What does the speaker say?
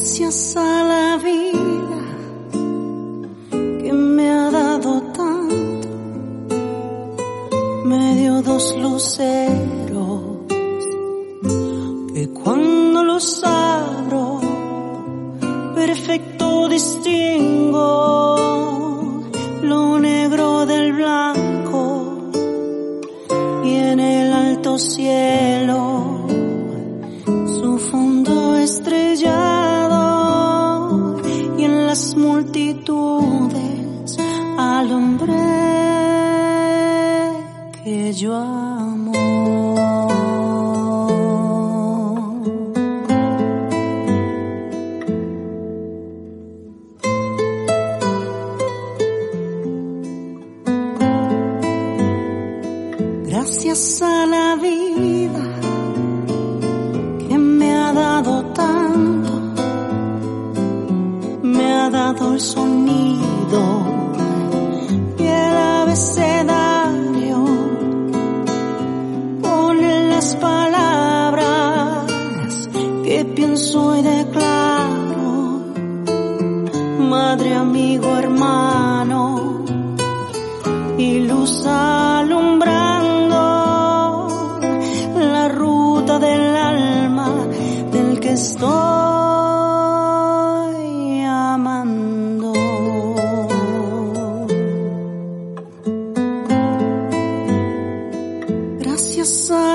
Gracias a la vida que me ha dado tanto, me dio dos luceros que cuando los abro perfecto distingo lo negro del blanco y en el alto cielo su fondo estrellado y en las multitudes al hombre que yo amo. Gracias a la vida que me ha dado tanto, me ha dado el sonido y el abecedario, pone las palabras que pienso y declaro, madre, amigo, hermano y luz alumbrando la ruta del alma del que estoy amando. Gracias a